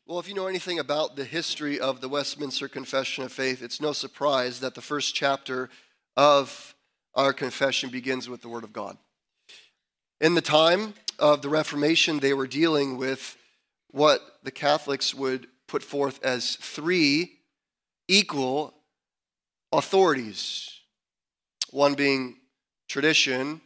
Well, if you know anything about the history of the Westminster Confession of Faith, it's no surprise that the first chapter of our confession begins with the Word of God. In the time of the Reformation, they were dealing with what the Catholics would put forth as three equal authorities, one being tradition,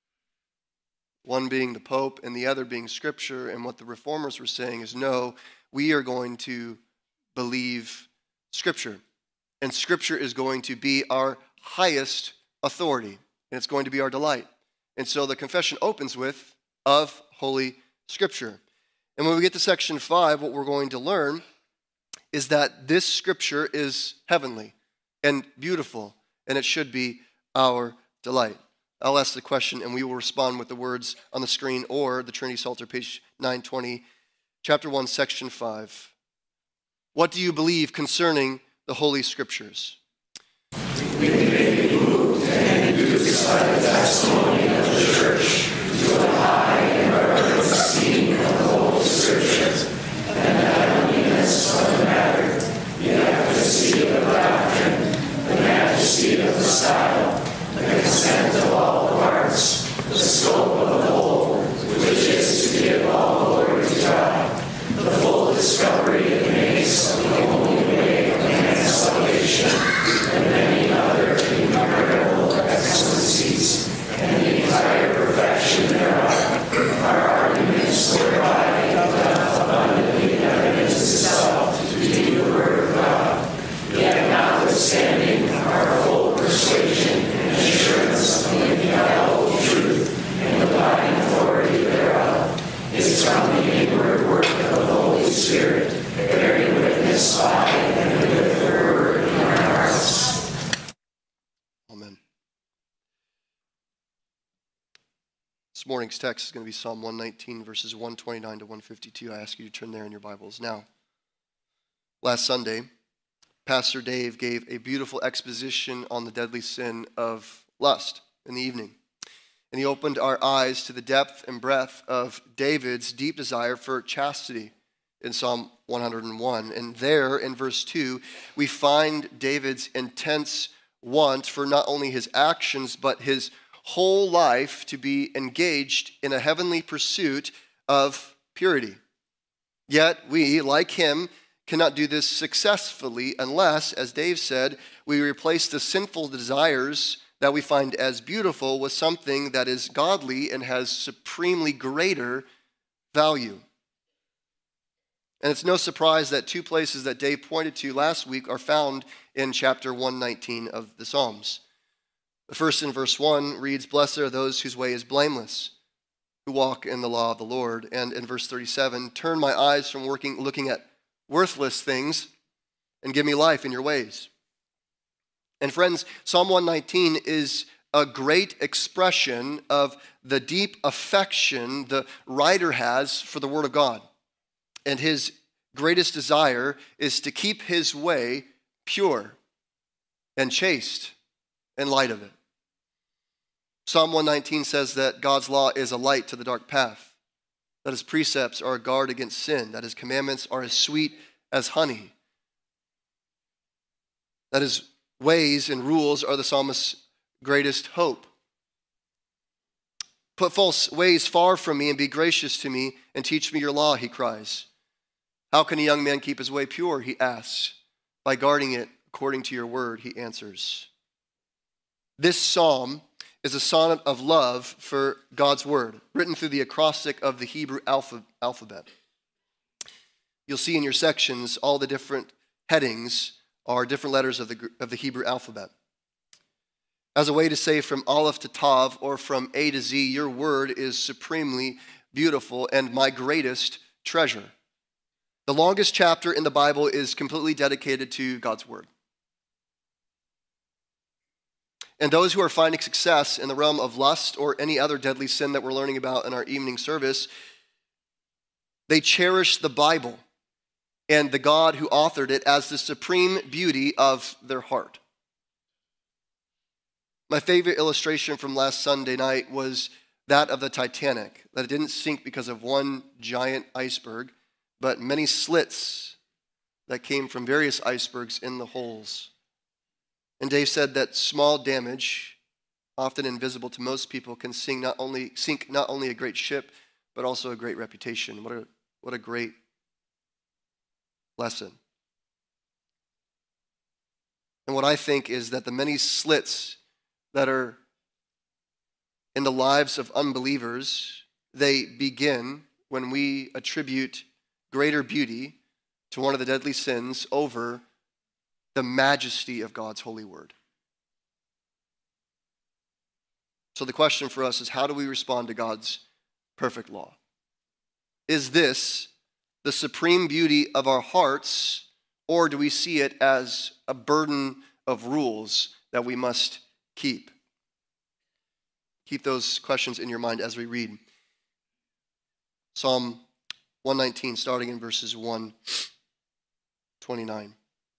one being the Pope, and the other being Scripture. And what the Reformers were saying is, no, we are going to believe Scripture. And Scripture is going to be our highest authority, and it's going to be our delight. And so the confession opens with, of Holy Scripture. And when we get to section 5, what we're going to learn is that this Scripture is heavenly and beautiful, and it should be our delight. I'll ask the question, and we will respond with the words on the screen or the Trinity Psalter, page 920, chapter 1, section 5. What do you believe concerning the Holy Scriptures? We may be moved and induced by the testimony of the Church to a high and reverent esteem of the Holy Scriptures, and the heavenliness of the matter, the efficacy of the doctrine, the majesty of the style, the consent of all the parts, the scope of the whole, which is to give all glory to God, the full discovery it makes of the only way of man's salvation, and many other incredible excellencies, and the entire perfection thereof, are arguments whereby it doth abundantly evidence itself to be the Word of God, yet notwithstanding our full persuasion and assurance of the infallible truth and the divine authority thereof is from the inward work of the Holy Spirit, bearing witness by and with the Word in our hearts. Amen. This morning's text is going to be Psalm 119, verses 129 to 152. I ask you to turn there in your Bibles. Now, last Sunday, Pastor Dave gave a beautiful exposition on the deadly sin of lust in the evening. And he opened our eyes to the depth and breadth of David's deep desire for chastity in Psalm 101. And there, in verse 2, we find David's intense want for not only his actions, but his whole life to be engaged in a heavenly pursuit of purity. Yet we, like him, cannot do this successfully unless, as Dave said, we replace the sinful desires that we find as beautiful with something that is godly and has supremely greater value. And it's no surprise that two places that Dave pointed to last week are found in chapter 119 of the Psalms. The first in verse 1 reads, "Blessed are those whose way is blameless, who walk in the law of the Lord." And in verse 37, "Turn my eyes from looking at worthless things and give me life in your ways." And friends, Psalm 119 is a great expression of the deep affection the writer has for the Word of God. And his greatest desire is to keep his way pure and chaste in light of it. Psalm 119 says that God's law is a light to the dark path, that his precepts are a guard against sin, that his commandments are as sweet as honey, that his ways and rules are the psalmist's greatest hope. "Put false ways far from me and be gracious to me and teach me your law," he cries. "How can a young man keep his way pure?" he asks. "By guarding it according to your word," he answers. This psalm is a sonnet of love for God's word, written through the acrostic of the Hebrew alphabet. You'll see in your sections all the different headings are different letters of the Hebrew alphabet. As a way to say from Aleph to Tav, or from A to Z, your word is supremely beautiful and my greatest treasure. The longest chapter in the Bible is completely dedicated to God's word. And those who are finding success in the realm of lust or any other deadly sin that we're learning about in our evening service, they cherish the Bible and the God who authored it as the supreme beauty of their heart. My favorite illustration from last Sunday night was that of the Titanic, that it didn't sink because of one giant iceberg, but many slits that came from various icebergs in the holes. And Dave said that small damage, often invisible to most people, can sink not only a great ship, but also a great reputation. What a great lesson. And what I think is that the many slits that are in the lives of unbelievers, they begin when we attribute greater beauty to one of the deadly sins over the majesty of God's holy word. So the question for us is, how do we respond to God's perfect law? Is this the supreme beauty of our hearts, or do we see it as a burden of rules that we must keep? Keep those questions in your mind as we read Psalm 119, starting in verses 1-29.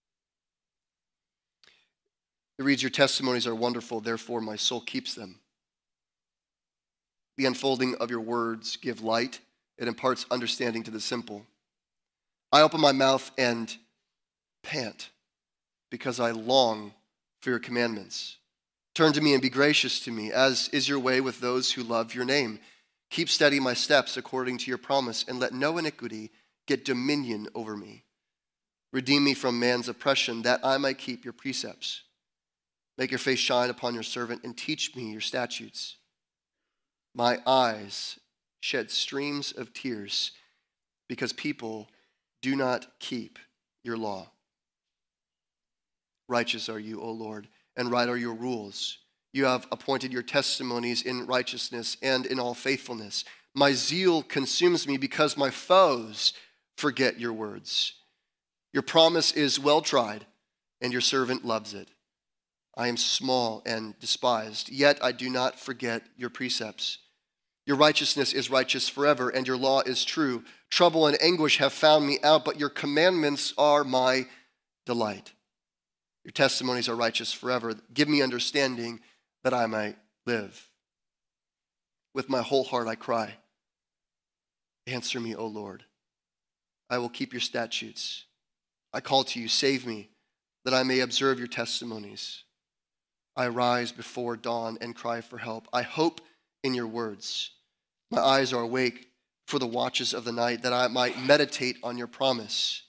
It reads, "Your testimonies are wonderful, therefore my soul keeps them. The unfolding of your words give light. It imparts understanding to the simple. I open my mouth and pant because I long for your commandments. Turn to me and be gracious to me, as is your way with those who love your name. Keep steady my steps according to your promise, and let no iniquity get dominion over me. Redeem me from man's oppression, that I might keep your precepts. Make your face shine upon your servant, and teach me your statutes. My eyes shed streams of tears because people do not keep your law. Righteous are you, O Lord, and right are your rules. You have appointed your testimonies in righteousness and in all faithfulness. My zeal consumes me because my foes forget your words. Your promise is well tried, and your servant loves it. I am small and despised, yet I do not forget your precepts. Your righteousness is righteous forever, and your law is true. Trouble and anguish have found me out, but your commandments are my delight. Your testimonies are righteous forever. Give me understanding that I might live. With my whole heart I cry, answer me, O Lord. I will keep your statutes. I call to you, save me, that I may observe your testimonies. I rise before dawn and cry for help. I hope in your words. My eyes are awake for the watches of the night, that I might meditate on your promise.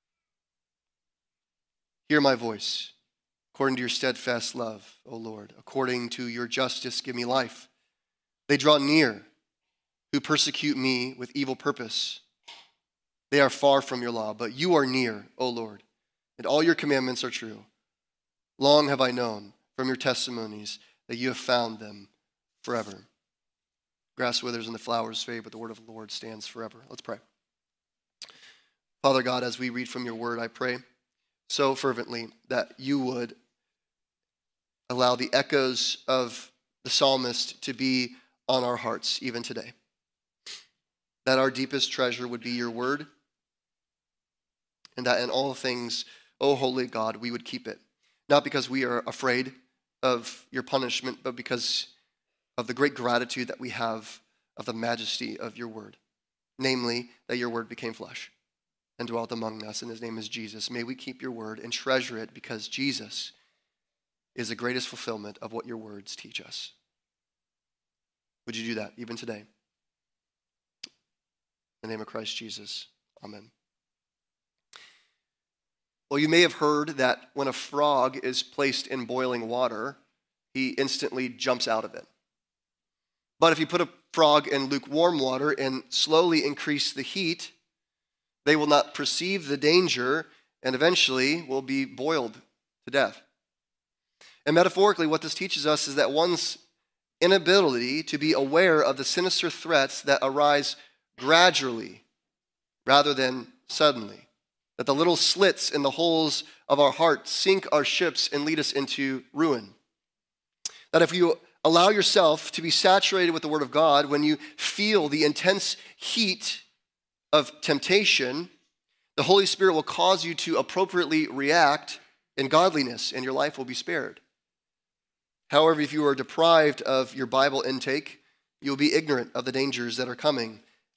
Hear my voice, according to your steadfast love, O Lord. According to your justice, give me life. They draw near, who persecute me with evil purpose. They are far from your law, but you are near, O Lord, and all your commandments are true. Long have I known from your testimonies that you have found them forever. Grass withers and the flowers fade, but the word of the Lord stands forever. Let's pray. Father God, as we read from your word, I pray so fervently that you would allow the echoes of the psalmist to be on our hearts even today. That our deepest treasure would be your word, and that in all things, O holy God, we would keep it. Not because we are afraid of your punishment, but because of the great gratitude that we have of the majesty of your word. Namely, that your word became flesh and dwelt among us, and his name is Jesus. May we keep your word and treasure it, because Jesus is the greatest fulfillment of what your words teach us. Would you do that even today? In the name of Christ Jesus, amen. Well, you may have heard that when a frog is placed in boiling water, he instantly jumps out of it. But if you put a frog in lukewarm water and slowly increase the heat, they will not perceive the danger and eventually will be boiled to death. And metaphorically, what this teaches us is that one's inability to be aware of the sinister threats that arise gradually rather than suddenly. That the little slits in the holes of our heart sink our ships and lead us into ruin. That if you allow yourself to be saturated with the Word of God, when you feel the intense heat of temptation, the Holy Spirit will cause you to appropriately react in godliness, and your life will be spared. However, if you are deprived of your Bible intake, you'll be ignorant of the dangers that are coming,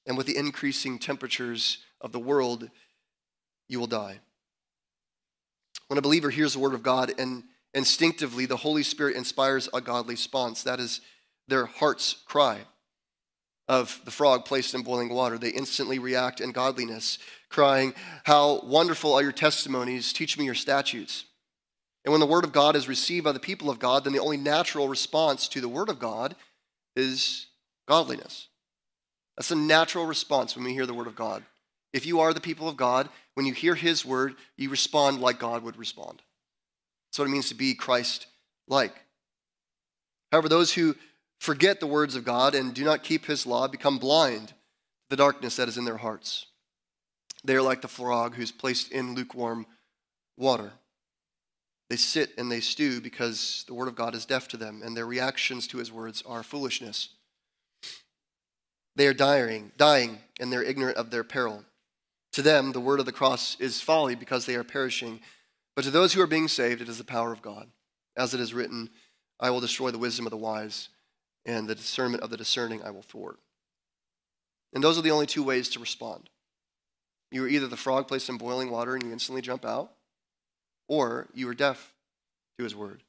And with the increasing temperatures of the world, you will die. When a believer hears the word of God and instinctively the Holy Spirit inspires a godly response, that is their heart's cry of the frog placed in boiling water. They instantly react in godliness, crying, "How wonderful are your testimonies, teach me your statutes." And when the word of God is received by the people of God, then the only natural response to the word of God is godliness. That's a natural response when we hear the word of God. If you are the people of God, when you hear his word, you respond like God would respond. That's what it means to be Christ-like. However, those who forget the words of God and do not keep his law become blind to the darkness that is in their hearts. They are like the frog who's placed in lukewarm water. They sit and they stew because the word of God is deaf to them, and their reactions to his words are foolishness. They are dying, and they're ignorant of their peril. To them, the word of the cross is folly because they are perishing. But to those who are being saved, it is the power of God. As it is written, I will destroy the wisdom of the wise, and the discernment of the discerning I will thwart. And those are the only two ways to respond. You are either the frog placed in boiling water and you instantly jump out, or you are deaf to his word.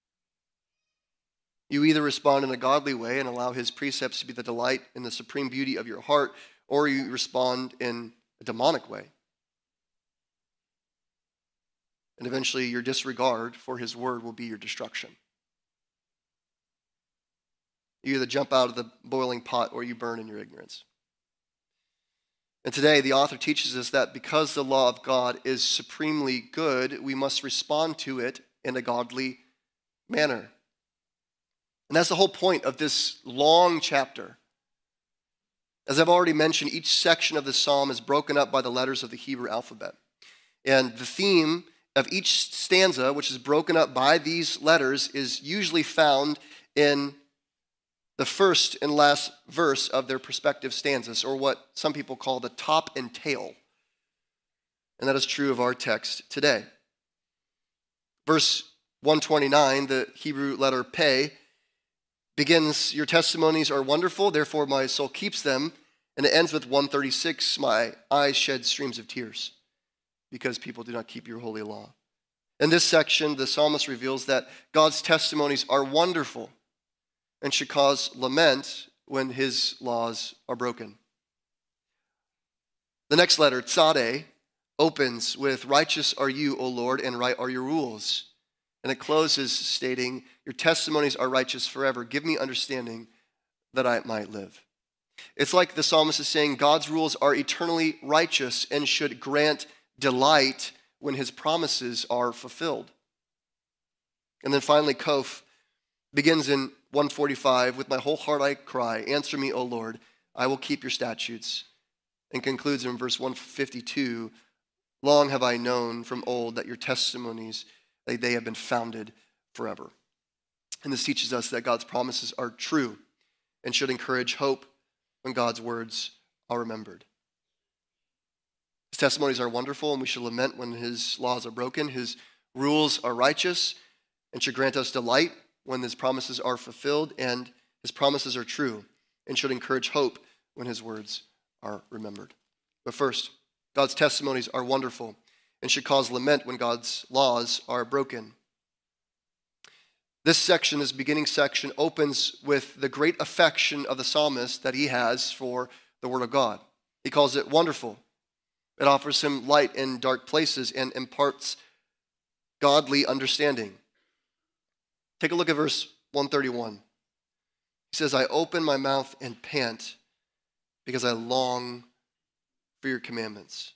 You either respond in a godly way and allow his precepts to be the delight and the supreme beauty of your heart, or you respond in a demonic way. And eventually your disregard for his word will be your destruction. You either jump out of the boiling pot or you burn in your ignorance. And today the author teaches us that because the law of God is supremely good, we must respond to it in a godly manner. And that's the whole point of this long chapter. As I've already mentioned, each section of the psalm is broken up by the letters of the Hebrew alphabet. And the theme of each stanza, which is broken up by these letters, is usually found in the first and last verse of their respective stanzas, or what some people call the top and tail. And that is true of our text today. Verse 129, the Hebrew letter Pe, begins, your testimonies are wonderful, therefore my soul keeps them. And it ends with 136, my eyes shed streams of tears because people do not keep your holy law. In this section, the psalmist reveals that God's testimonies are wonderful and should cause lament when his laws are broken. The next letter, Tzadeh, opens with, righteous are you, O Lord, and right are your rules. And it closes stating, your testimonies are righteous forever. Give me understanding that I might live. It's like the psalmist is saying God's rules are eternally righteous and should grant delight when his promises are fulfilled. And then finally, Kof begins in 145, with my whole heart I cry, answer me, O Lord, I will keep your statutes. And concludes in verse 152, long have I known from old that your testimonies, they have been founded forever. And this teaches us that God's promises are true and should encourage hope when God's words are remembered. His testimonies are wonderful, and we should lament when his laws are broken. His rules are righteous and should grant us delight when his promises are fulfilled, and his promises are true and should encourage hope when his words are remembered. But first, God's testimonies are wonderful and should cause lament when God's laws are broken. This section, this beginning section, opens with the great affection of the psalmist that he has for the word of God. He calls it wonderful. It offers him light in dark places and imparts godly understanding. Take a look at verse 131. He says, I open my mouth and pant because I long for your commandments.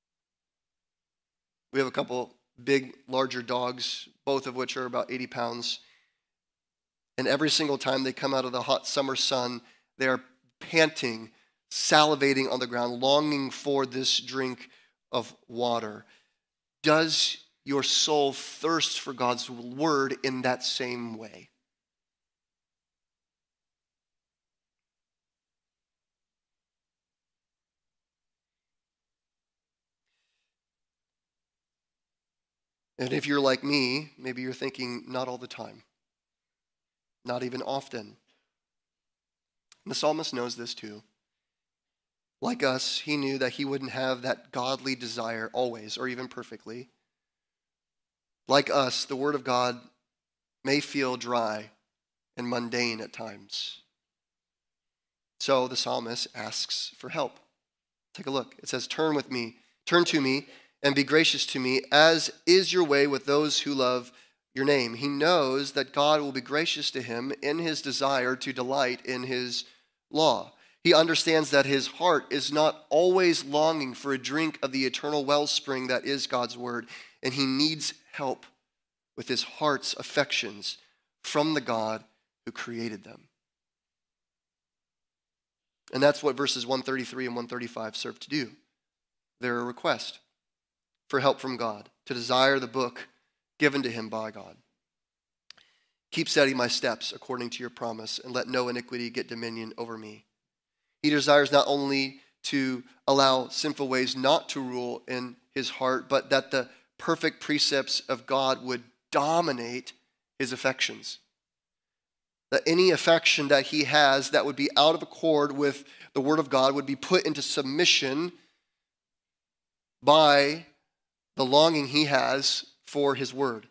We have a couple big, larger dogs, both of which are about 80 pounds. And every single time they come out of the hot summer sun, they are panting, salivating on the ground, longing for this drink of water. Does your soul thirst for God's word in that same way? And if you're like me, maybe you're thinking, not all the time, not even often. And the psalmist knows this too. Like us, he knew that he wouldn't have that godly desire always or even perfectly. Like us, the word of God may feel dry and mundane at times. So the psalmist asks for help. Take a look. It says, turn to me, and be gracious to me, as is your way with those who love your name. He knows that God will be gracious to him in his desire to delight in his law. He understands that his heart is not always longing for a drink of the eternal wellspring that is God's word, and he needs help with his heart's affections from the God who created them. And that's what verses 133 and 135 serve to do. They're a request for help from God, to desire the book given to him by God. Keep steady my steps according to your promise, and let no iniquity get dominion over me. He desires not only to allow sinful ways not to rule in his heart, but that the perfect precepts of God would dominate his affections. That any affection that he has that would be out of accord with the word of God would be put into submission by the longing he has for his word.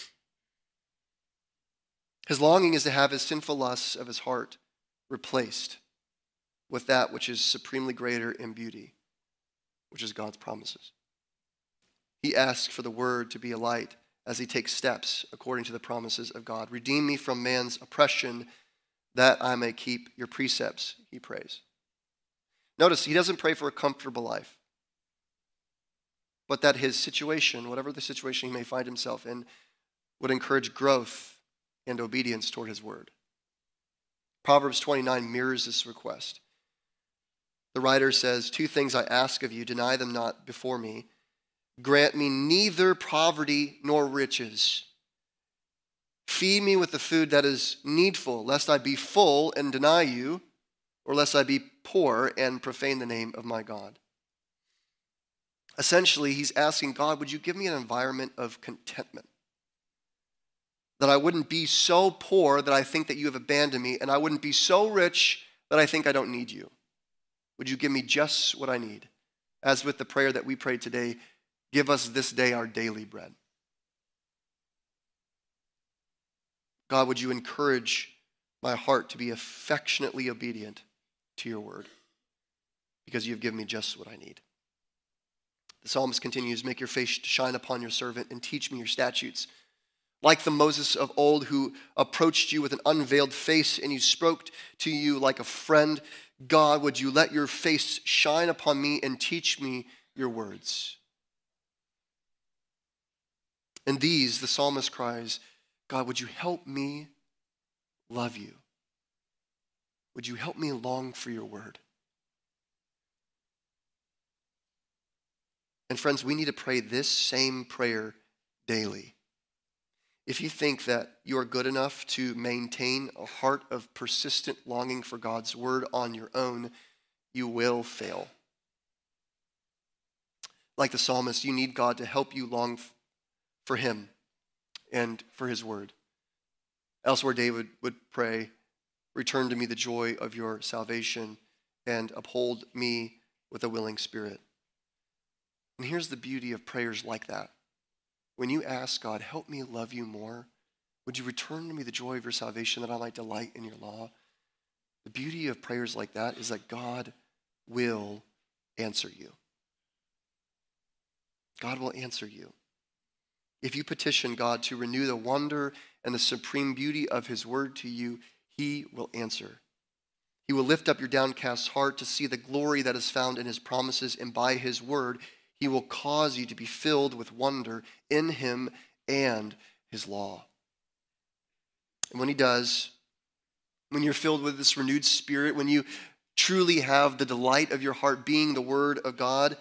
His longing is to have his sinful lusts of his heart replaced with that which is supremely greater in beauty, which is God's promises. He asks for the word to be a light as he takes steps according to the promises of God. Redeem me from man's oppression, that I may keep your precepts, he prays. Notice, he doesn't pray for a comfortable life, but that his situation, whatever the situation he may find himself in, would encourage growth and obedience toward his word. Proverbs 29 mirrors this request. The writer says, 2 things I ask of you, deny them not before me. Grant me neither poverty nor riches. Feed me with the food that is needful, lest I be full and deny you, or lest I be poor and profane the name of my God. Essentially, he's asking God, would you give me an environment of contentment? That I wouldn't be so poor that I think that you have abandoned me, and I wouldn't be so rich that I think I don't need you. Would you give me just what I need? As with the prayer that we prayed today, give us this day our daily bread. God, would you encourage my heart to be affectionately obedient to your word? Because you've given me just what I need. The psalmist continues, make your face shine upon your servant and teach me your statutes. Like the Moses of old who approached you with an unveiled face and he spoke to you like a friend, God, would you let your face shine upon me and teach me your words? And these, the psalmist cries, God, would you help me love you? Would you help me long for your word? And friends, we need to pray this same prayer daily. If you think that you are good enough to maintain a heart of persistent longing for God's word on your own, you will fail. Like the psalmist, you need God to help you long for him and for his word. Elsewhere, David would pray, return to me the joy of your salvation and uphold me with a willing spirit. And here's the beauty of prayers like that. When you ask God, help me love you more, would you return to me the joy of your salvation that I might delight in your law? The beauty of prayers like that is that God will answer you. God will answer you. If you petition God to renew the wonder and the supreme beauty of his word to you, he will answer. He will lift up your downcast heart to see the glory that is found in his promises, and by his word, he will cause you to be filled with wonder in him and his law. And when he does, when you're filled with this renewed spirit, when you truly have the delight of your heart being the word of God,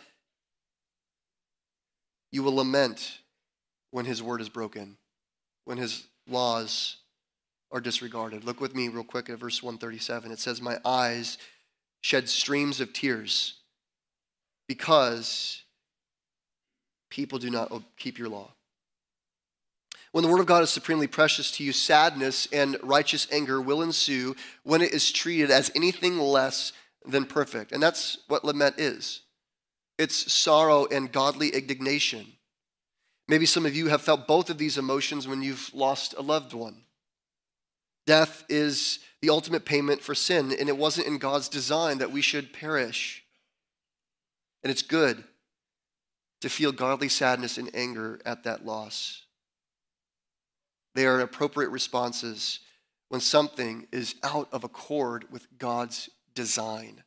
you will lament when his word is broken, when his laws are disregarded. Look with me real quick at verse 137. It says, my eyes shed streams of tears because people do not keep your law. When the word of God is supremely precious to you, sadness and righteous anger will ensue when it is treated as anything less than perfect. And that's what lament is. It's sorrow and godly indignation. Maybe some of you have felt both of these emotions when you've lost a loved one. Death is the ultimate payment for sin, and it wasn't in God's design that we should perish. And it's good to feel godly sadness and anger at that loss. They are appropriate responses when something is out of accord with God's design.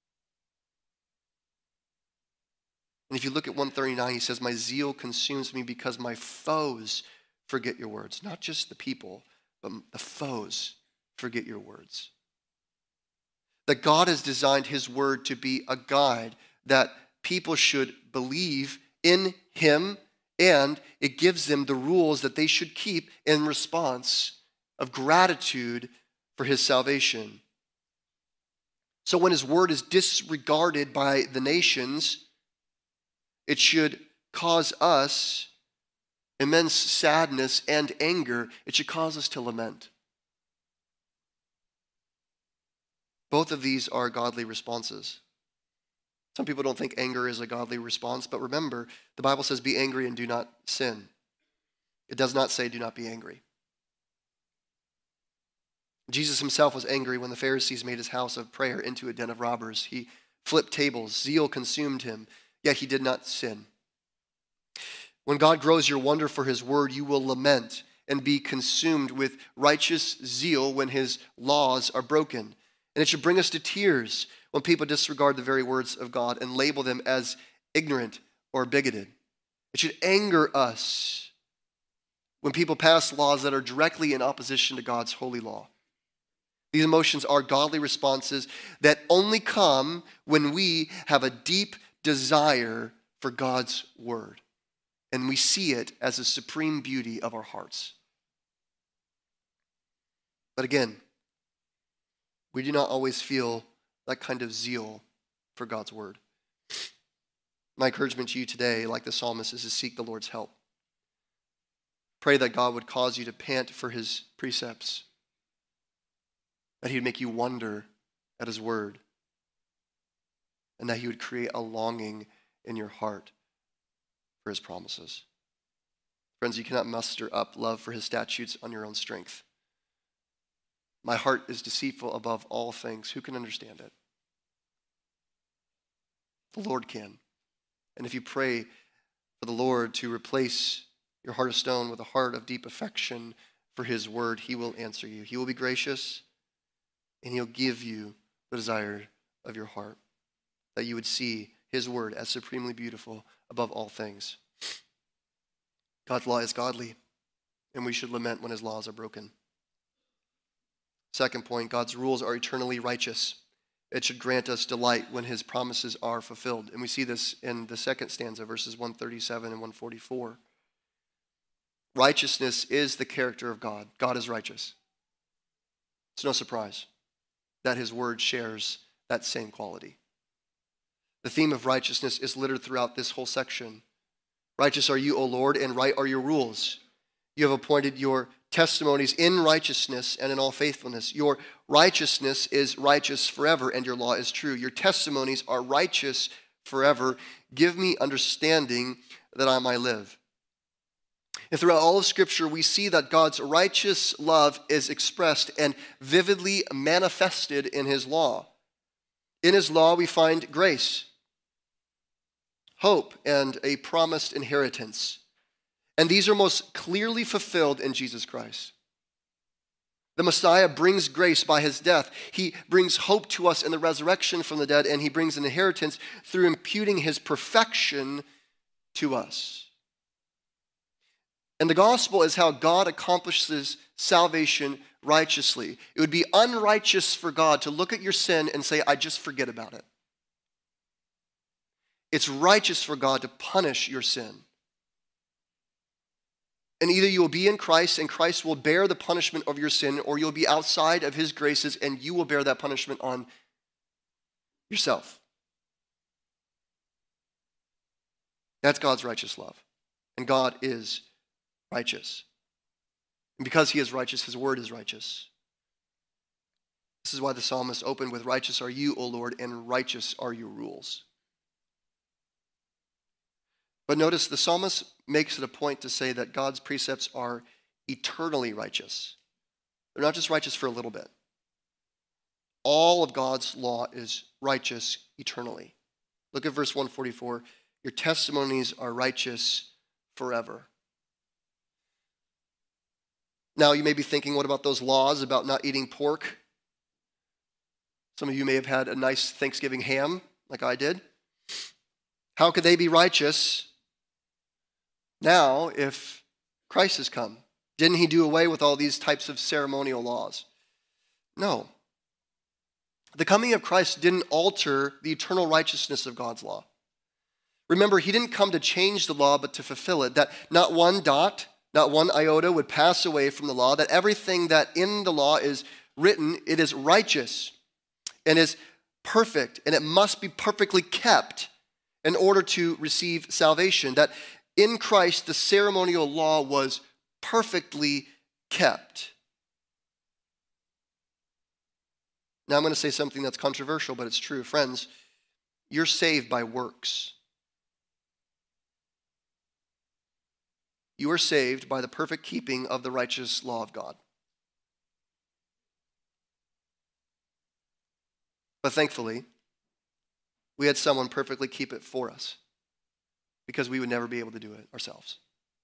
And if you look at 139, he says, my zeal consumes me because my foes forget your words. Not just the people, but the foes forget your words. That God has designed his word to be a guide that people should believe in him, and it gives them the rules that they should keep in response of gratitude for his salvation. So when his word is disregarded by the nations, it should cause us immense sadness and anger. It should cause us to lament. Both of these are godly responses. Some people don't think anger is a godly response, but remember, the Bible says, be angry and do not sin. It does not say, do not be angry. Jesus himself was angry when the Pharisees made his house of prayer into a den of robbers. He flipped tables. Zeal consumed him, yet he did not sin. When God grows your wonder for his word, you will lament and be consumed with righteous zeal when his laws are broken. And it should bring us to tears when people disregard the very words of God and label them as ignorant or bigoted. It should anger us when people pass laws that are directly in opposition to God's holy law. These emotions are godly responses that only come when we have a deep desire for God's word, and we see it as a supreme beauty of our hearts. But again, we do not always feel that kind of zeal for God's word. My encouragement to you today, like the psalmist, is to seek the Lord's help. Pray that God would cause you to pant for his precepts, that he would make you wonder at his word, and that he would create a longing in your heart for his promises. Friends, you cannot muster up love for his statutes on your own strength. My heart is deceitful above all things. Who can understand it? The Lord can. And if you pray for the Lord to replace your heart of stone with a heart of deep affection for his word, he will answer you. He will be gracious, and he'll give you the desire of your heart, that you would see his word as supremely beautiful above all things. God's law is godly, and we should lament when his laws are broken. Second point, God's rules are eternally righteous. It should grant us delight when his promises are fulfilled. And we see this in the second stanza, verses 137 and 144. Righteousness is the character of God. God is righteous. It's no surprise that his word shares that same quality. The theme of righteousness is littered throughout this whole section. Righteous are you, O Lord, and right are your rules. You have appointed your testimonies in righteousness and in all faithfulness. Your righteousness is righteous forever, and your law is true. Your testimonies are righteous forever. Give me understanding that I might live. And throughout all of Scripture, we see that God's righteous love is expressed and vividly manifested in his law. In his law, we find grace, hope, and a promised inheritance. And these are most clearly fulfilled in Jesus Christ. The Messiah brings grace by his death. He brings hope to us in the resurrection from the dead, and he brings an inheritance through imputing his perfection to us. And the gospel is how God accomplishes salvation righteously. It would be unrighteous for God to look at your sin and say, I just forget about it. It's righteous for God to punish your sin. And either you will be in Christ and Christ will bear the punishment of your sin, or you'll be outside of his graces and you will bear that punishment on yourself. That's God's righteous love. And God is righteous. And because he is righteous, his word is righteous. This is why the psalmist opened with, "Righteous are you, O Lord, and righteous are your rules." But notice the psalmist makes it a point to say that God's precepts are eternally righteous. They're not just righteous for a little bit. All of God's law is righteous eternally. Look at verse 144. Your testimonies are righteous forever. Now you may be thinking, what about those laws about not eating pork? Some of you may have had a nice Thanksgiving ham, like I did. How could they be righteous now if Christ has come? Didn't he do away with all these types of ceremonial laws? No. The coming of Christ didn't alter the eternal righteousness of God's law. Remember, he didn't come to change the law, but to fulfill it. That not one dot, not one iota would pass away from the law. That everything that in the law is written, it is righteous and is perfect, and it must be perfectly kept in order to receive salvation. That in Christ, the ceremonial law was perfectly kept. Now I'm going to say something that's controversial, but it's true. Friends, you're saved by works. You are saved by the perfect keeping of the righteous law of God. But thankfully, we had someone perfectly keep it for us because we would never be able to do it ourselves.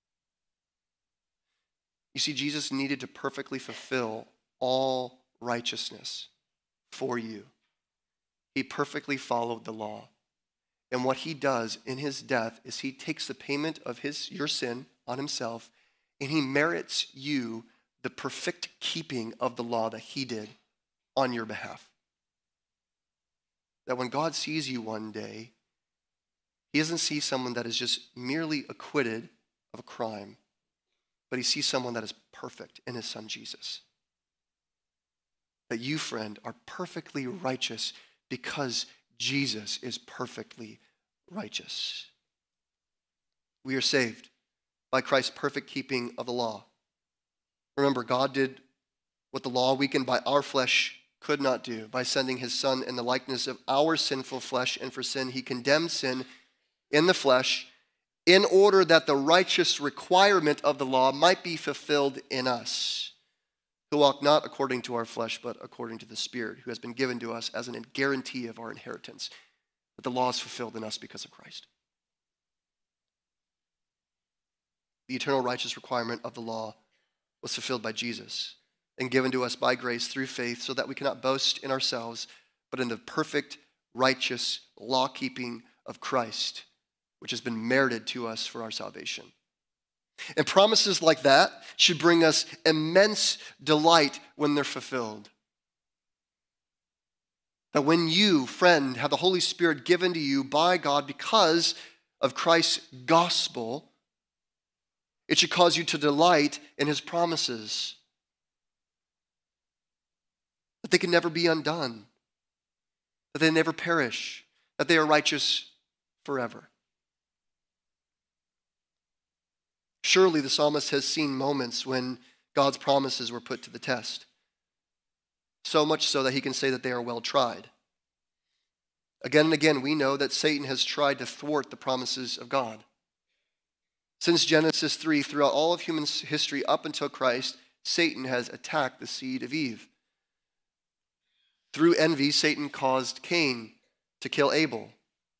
You see, Jesus needed to perfectly fulfill all righteousness for you. He perfectly followed the law. And what he does in his death is he takes the payment of your sin on himself, and he merits you the perfect keeping of the law that he did on your behalf. That when God sees you one day, he doesn't see someone that is just merely acquitted of a crime, but he sees someone that is perfect in his son Jesus. That you, friend, are perfectly righteous because Jesus is perfectly righteous. We are saved by Christ's perfect keeping of the law. Remember, God did what the law weakened by our flesh could not do by sending his son in the likeness of our sinful flesh, and for sin he condemned sin in the flesh in order that the righteous requirement of the law might be fulfilled in us, who walk not according to our flesh, but according to the Spirit, who has been given to us as a guarantee of our inheritance, that the law is fulfilled in us because of Christ. The eternal righteous requirement of the law was fulfilled by Jesus and given to us by grace through faith, so that we cannot boast in ourselves, but in the perfect, righteous law-keeping of Christ, which has been merited to us for our salvation. And promises like that should bring us immense delight when they're fulfilled. That when you, friend, have the Holy Spirit given to you by God because of Christ's gospel, it should cause you to delight in his promises. That they can never be undone. That they never perish. That they are righteous forever. Surely the psalmist has seen moments when God's promises were put to the test. So much so that he can say that they are well tried. Again and again, we know that Satan has tried to thwart the promises of God. Since Genesis 3, throughout all of human history up until Christ, Satan has attacked the seed of Eve. Through envy, Satan caused Cain to kill Abel.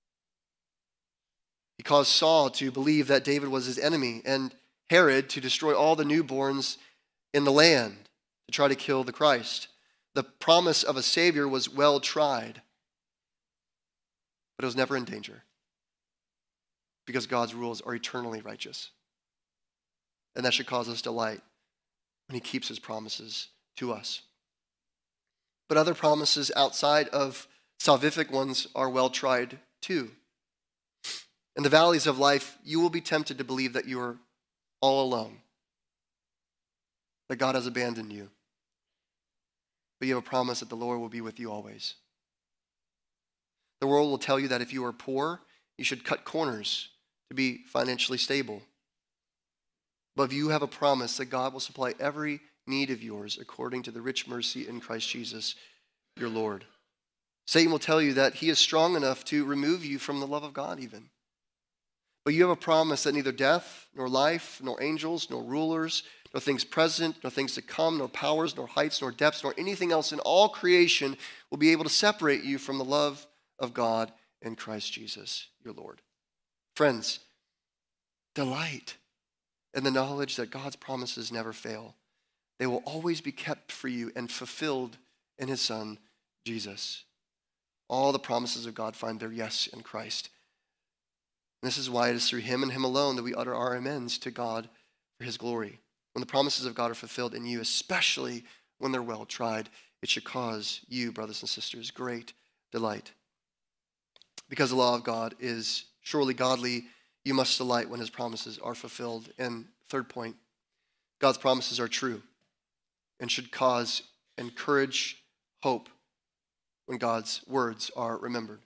He caused Saul to believe that David was his enemy, and Herod to destroy all the newborns in the land to try to kill the Christ. The promise of a Savior was well tried, but it was never in danger because God's rules are eternally righteous. And that should cause us delight when he keeps his promises to us. But other promises outside of salvific ones are well tried too. In the valleys of life, you will be tempted to believe that you are all alone, that God has abandoned you. But you have a promise that the Lord will be with you always. The world will tell you that if you are poor, you should cut corners to be financially stable. But if you have a promise that God will supply every need of yours according to the rich mercy in Christ Jesus, your Lord. Satan will tell you that he is strong enough to remove you from the love of God even. But you have a promise that neither death, nor life, nor angels, nor rulers, nor things present, nor things to come, nor powers, nor heights, nor depths, nor anything else in all creation will be able to separate you from the love of God in Christ Jesus, your Lord. Friends, delight in the knowledge that God's promises never fail. They will always be kept for you and fulfilled in his Son, Jesus. All the promises of God find their yes in Christ. And this is why it is through him and him alone that we utter our amens to God for his glory. When the promises of God are fulfilled in you, especially when they're well tried, it should cause you, brothers and sisters, great delight. Because the law of God is surely godly, you must delight when his promises are fulfilled. And third point, God's promises are true and should cause, encourage hope when God's words are remembered.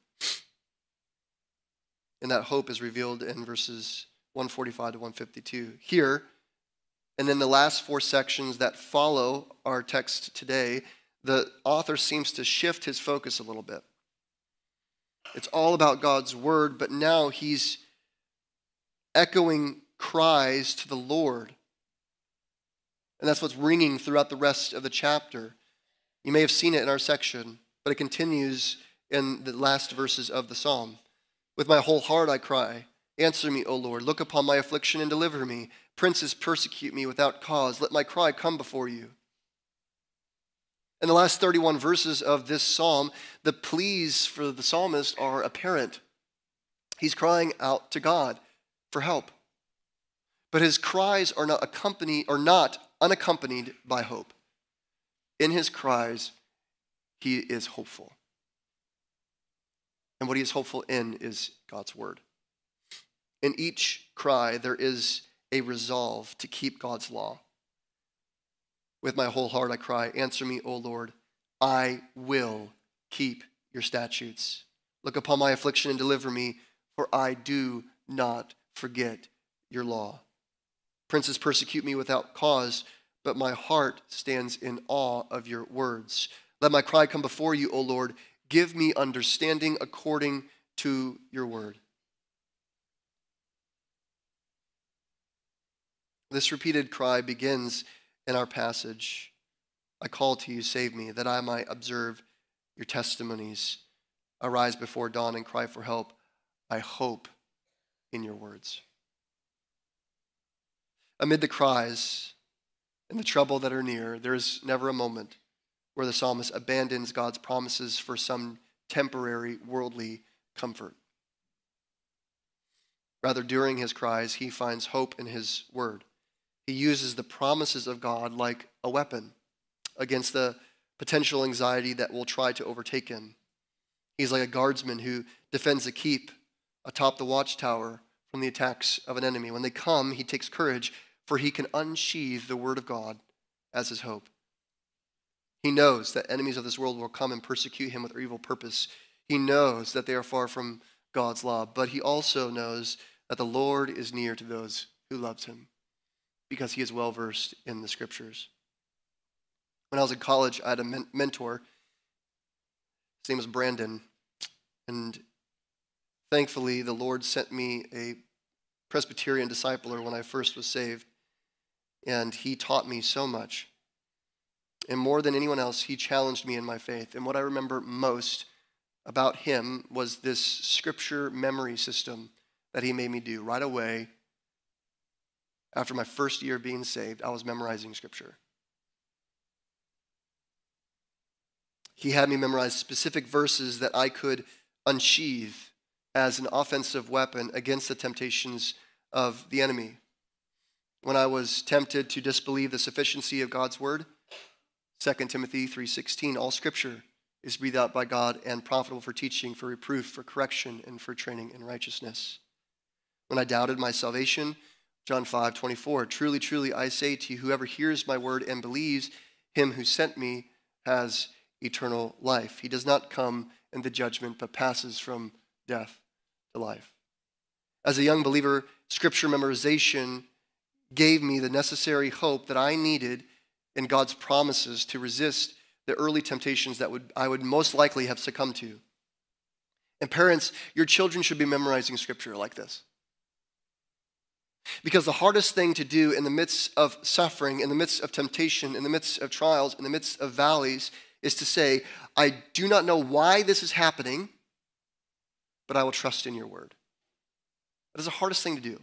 And that hope is revealed in verses 145 to 152. Here, and in the last four sections that follow our text today, the author seems to shift his focus a little bit. It's all about God's word, but now he's echoing cries to the Lord. And that's what's ringing throughout the rest of the chapter. You may have seen it in our section, but it continues in the last verses of the psalm. With my whole heart I cry, answer me, O Lord. Look upon my affliction and deliver me. Princes persecute me without cause. Let my cry come before you. In the last 31 verses of this psalm, the pleas for the psalmist are apparent. He's crying out to God for help. But his cries are not unaccompanied by hope. In his cries, he is hopeful. And what he is hopeful in is God's word. In each cry, there is a resolve to keep God's law. With my whole heart I cry, answer me, O Lord. I will keep your statutes. Look upon my affliction and deliver me, for I do not forget your law. Princes persecute me without cause, but my heart stands in awe of your words. Let my cry come before you, O Lord. Give me understanding according to your word. This repeated cry begins in our passage. I call to you, save me, that I might observe your testimonies. Arise before dawn and cry for help. I hope in your words. Amid the cries and the trouble that are near, there is never a moment where the psalmist abandons God's promises for some temporary worldly comfort. Rather, during his cries, he finds hope in his word. He uses the promises of God like a weapon against the potential anxiety that will try to overtake him. He's like a guardsman who defends a keep atop the watchtower from the attacks of an enemy. When they come, he takes courage, for he can unsheathe the word of God as his hope. He knows that enemies of this world will come and persecute him with their evil purpose. He knows that they are far from God's law, but he also knows that the Lord is near to those who love him because he is well versed in the scriptures. When I was in college, I had a mentor. His name was Brandon, and thankfully the Lord sent me a Presbyterian discipler when I first was saved, and he taught me so much. And more than anyone else, he challenged me in my faith. And what I remember most about him was this scripture memory system that he made me do right away. After my first year of being saved, I was memorizing scripture. He had me memorize specific verses that I could unsheath as an offensive weapon against the temptations of the enemy. When I was tempted to disbelieve the sufficiency of God's word, 2 Timothy 3:16, all scripture is breathed out by God and profitable for teaching, for reproof, for correction, and for training in righteousness. When I doubted my salvation, John 5:24, truly, truly, I say to you, whoever hears my word and believes him who sent me has eternal life. He does not come in the judgment, but passes from death to life. As a young believer, scripture memorization gave me the necessary hope that I needed in God's promises to resist the early temptations that I would most likely have succumbed to. And parents, your children should be memorizing scripture like this. Because the hardest thing to do in the midst of suffering, in the midst of temptation, in the midst of trials, in the midst of valleys, is to say, I do not know why this is happening, but I will trust in your word. That is the hardest thing to do.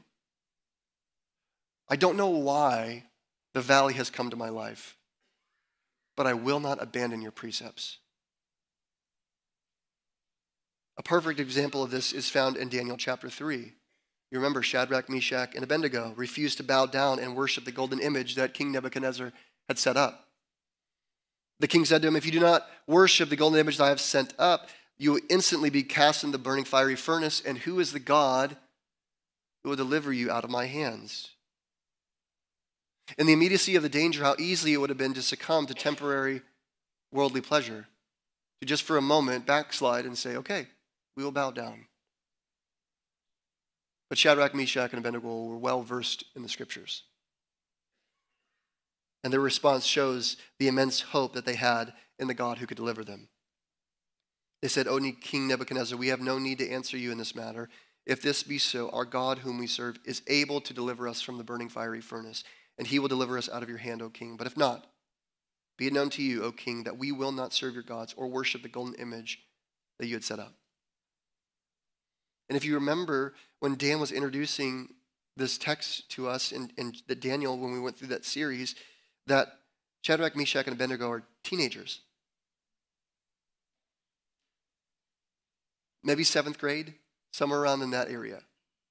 I don't know why the valley has come to my life, but I will not abandon your precepts. A perfect example of this is found in Daniel chapter 3. You remember Shadrach, Meshach, and Abednego refused to bow down and worship the golden image that King Nebuchadnezzar had set up. The king said to him, if you do not worship the golden image that I have sent up, you will instantly be cast in the burning fiery furnace, and who is the God who will deliver you out of my hands? In the immediacy of the danger, how easily it would have been to succumb to temporary worldly pleasure, to just for a moment backslide and say, okay, we will bow down. But Shadrach, Meshach, and Abednego were well versed in the scriptures. And their response shows the immense hope that they had in the God who could deliver them. They said, O King Nebuchadnezzar, we have no need to answer you in this matter. If this be so, our God whom we serve is able to deliver us from the burning fiery furnace, and he will deliver us out of your hand, O king. But if not, be it known to you, O king, that we will not serve your gods or worship the golden image that you had set up. And if you remember when Dan was introducing this text to us in Daniel, when we went through that series, that Shadrach, Meshach, and Abednego are teenagers. Maybe 7th grade, somewhere around in that area.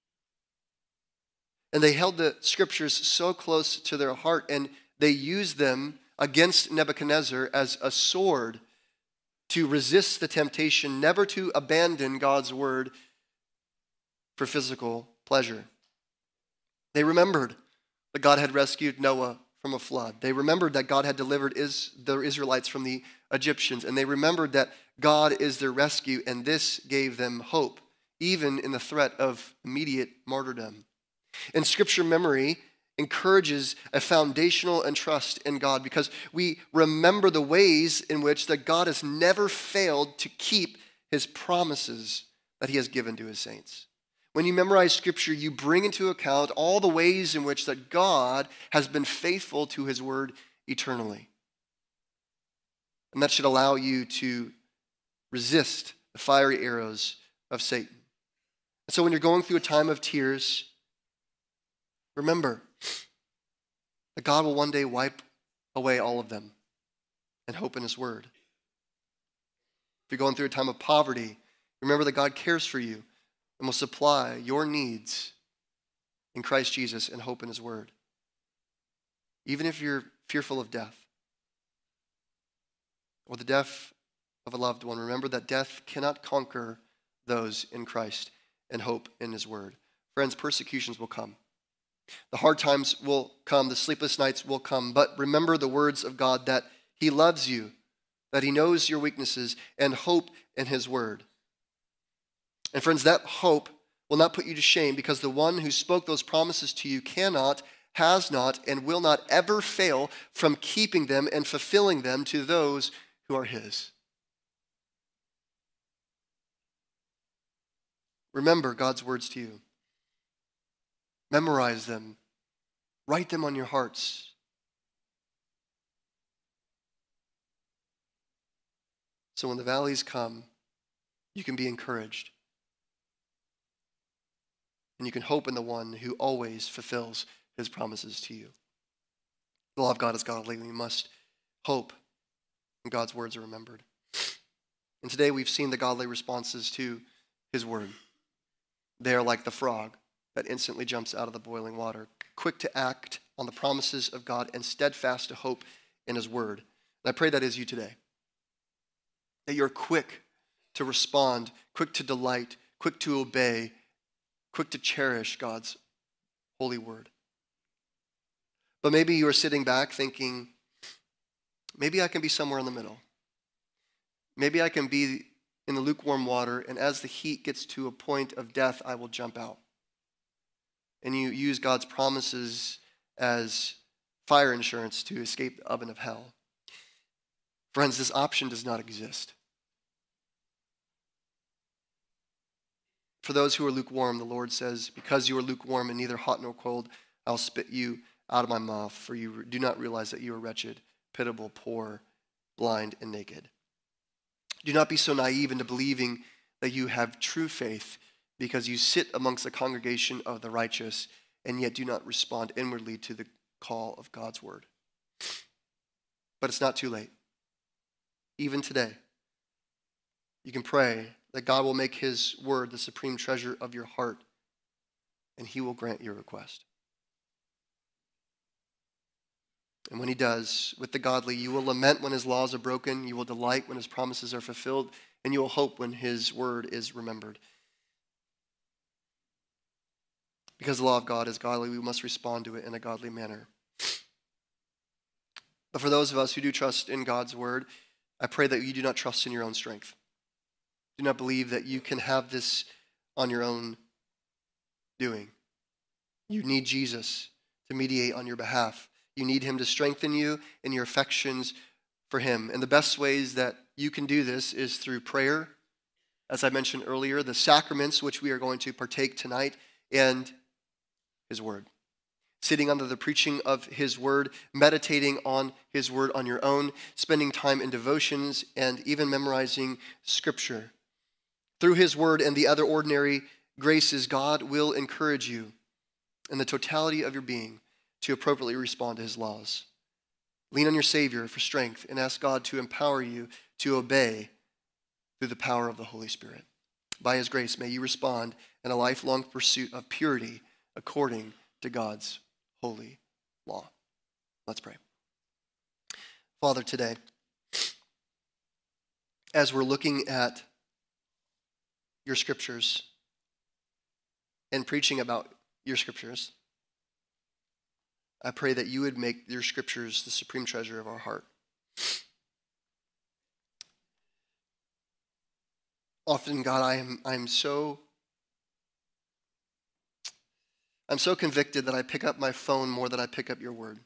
And they held the scriptures so close to their heart, and they used them against Nebuchadnezzar as a sword to resist the temptation, never to abandon God's word for physical pleasure. They remembered that God had rescued Noah from a flood. They remembered that God had delivered the Israelites from the Egyptians, and they remembered that God is their rescue, and this gave them hope, even in the threat of immediate martyrdom. And scripture memory encourages a foundational and trust in God because we remember the ways in which that God has never failed to keep his promises that he has given to his saints. When you memorize scripture, you bring into account all the ways in which that God has been faithful to his word eternally. And that should allow you to resist the fiery arrows of Satan. And so when you're going through a time of tears, remember that God will one day wipe away all of them and hope in his word. If you're going through a time of poverty, remember that God cares for you and will supply your needs in Christ Jesus and hope in his word. Even if you're fearful of death or the death of a loved one, remember that death cannot conquer those in Christ and hope in his word. Friends, persecutions will come. The hard times will come, the sleepless nights will come, but remember the words of God that he loves you, that he knows your weaknesses, and hope in his word. And friends, that hope will not put you to shame because the one who spoke those promises to you cannot, has not, and will not ever fail from keeping them and fulfilling them to those who are his. Remember God's words to you. Memorize them. Write them on your hearts. So when the valleys come, you can be encouraged. And you can hope in the one who always fulfills his promises to you. The law of God is godly. We must hope and God's words are remembered. And today we've seen the godly responses to his word. They are like the frog that instantly jumps out of the boiling water, quick to act on the promises of God and steadfast to hope in his word. And I pray that is you today. That you're quick to respond, quick to delight, quick to obey, quick to cherish God's holy word. But maybe you are sitting back thinking, maybe I can be somewhere in the middle. Maybe I can be in the lukewarm water, and as the heat gets to a point of death, I will jump out. And you use God's promises as fire insurance to escape the oven of hell. Friends, this option does not exist. For those who are lukewarm, the Lord says, because you are lukewarm and neither hot nor cold, I'll spit you out of my mouth, for you do not realize that you are wretched, pitiable, poor, blind, and naked. Do not be so naive into believing that you have true faith because you sit amongst the congregation of the righteous and yet do not respond inwardly to the call of God's word. But it's not too late. Even today, you can pray that God will make his word the supreme treasure of your heart, and he will grant your request. And when he does, with the godly, you will lament when his laws are broken, you will delight when his promises are fulfilled, and you will hope when his word is remembered. Because the law of God is godly, we must respond to it in a godly manner. But for those of us who do trust in God's word, I pray that you do not trust in your own strength. Do not believe that you can have this on your own doing. You need Jesus to mediate on your behalf. You need him to strengthen you in your affections for him. And the best ways that you can do this is through prayer, as I mentioned earlier, the sacraments which we are going to partake tonight, and his word. Sitting under the preaching of his word, meditating on his word on your own, spending time in devotions, and even memorizing scripture. Through his word and the other ordinary graces, God will encourage you in the totality of your being to appropriately respond to his laws. Lean on your Savior for strength and ask God to empower you to obey through the power of the Holy Spirit. By his grace, may you respond in a lifelong pursuit of purity according to God's holy law. Let's pray. Father, today, as we're looking at your scriptures and preaching about your scriptures, I pray that you would make your scriptures the supreme treasure of our heart. Often, God, I'm so convicted that I pick up my phone more than I pick up your word.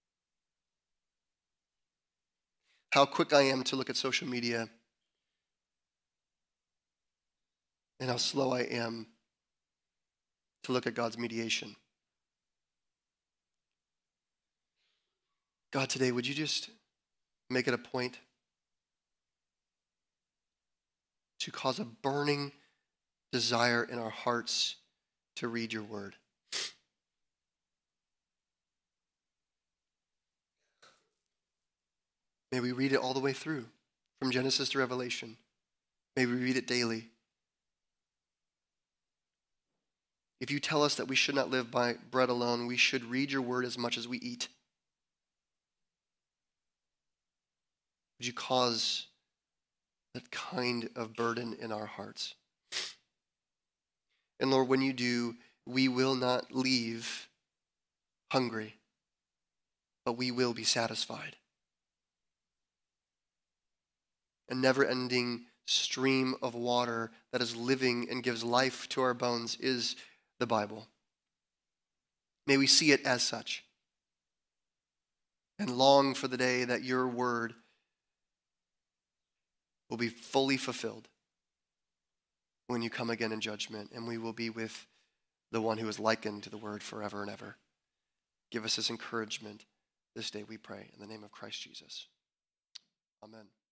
How quick I am to look at social media, and how slow I am to look at God's mediation. God, today, would you just make it a point to cause a burning desire in our hearts to read your word? May we read it all the way through, from Genesis to Revelation. May we read it daily. If you tell us that we should not live by bread alone, we should read your word as much as we eat. Would you cause that kind of burden in our hearts? And Lord, when you do, we will not leave hungry, but we will be satisfied. A never-ending stream of water that is living and gives life to our bones is the Bible. May we see it as such and long for the day that your word will be fully fulfilled when you come again in judgment, and we will be with the one who is likened to the word forever and ever. Give us this encouragement this day, we pray, in the name of Christ Jesus. Amen.